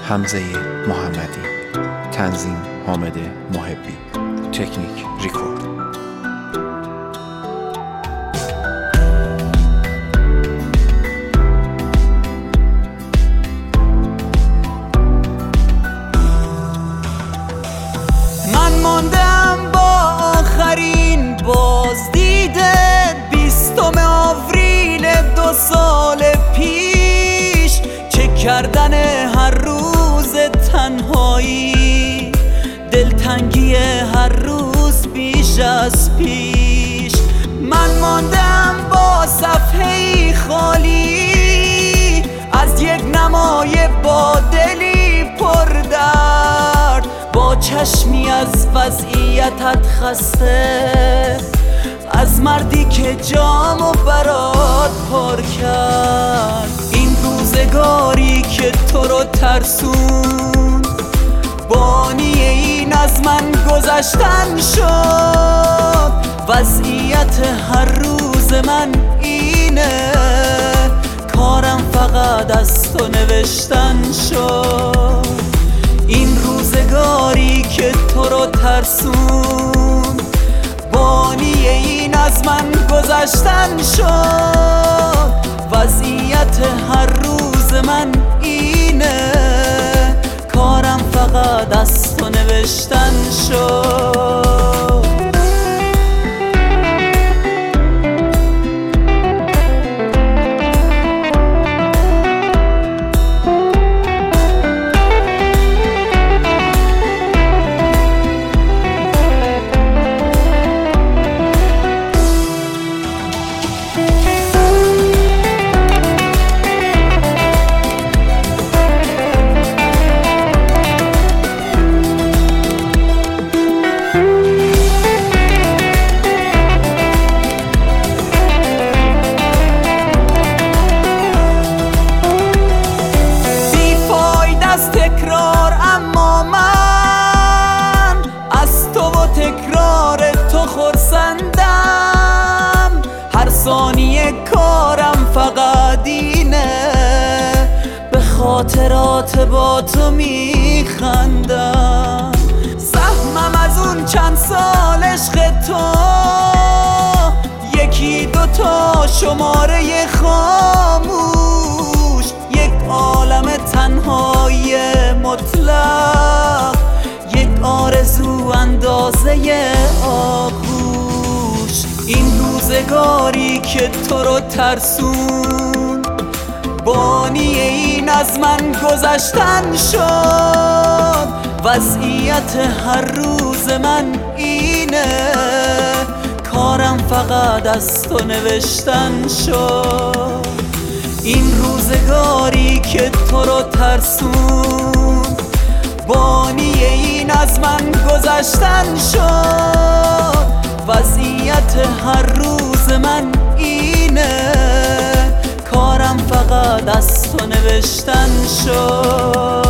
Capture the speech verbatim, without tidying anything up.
حمزه محمدی، تنظیم حامد محبی، تکنیک ریکورد. من ماندم با آخرین بازدیده بیستم آوریل دو سال پیش، چک کردن هر روز تنهایی، دلتنگی هر روز بیش از پیش. من ماندم با صفحه‌ای خالی از یک نمای با دلی پر درد، با چشمی از وضعیتت خسته، از مردی که جامو برات پر کرد. این روزگاری که تو رو ترسون، بانی این از من گذشتن شد. وضعیت هر روز من اینه، کارم فقط از تو نوشتن شد. این روزگاری که تو رو ترسون، بانی این از من گذشتن شد. وضعیت هر روز من اینه، کارم فقط از تو نوشتن شد. تکرار اما من از تو و تکرار تو خرسندم. هر ثانیه کارم فقط اینه، به خاطرات با تو میخندم. سهمم از اون چند سال عشق تو، یکی دوتا شماره خاموش، یک عالم تنهایی مطلق، یک آرزو اندازه آغوش. این روزگاری که تو رو ترسون، بانی این از من گذشتن شد. وضعیت هر روز من اینه، کارم فقط از تو نوشتن شد. این روزگاری که تو رو ترسون، بانی این از من گذشتن شد. وضعیت هر روز من اینه، کارم فقط از تو نوشتن شد.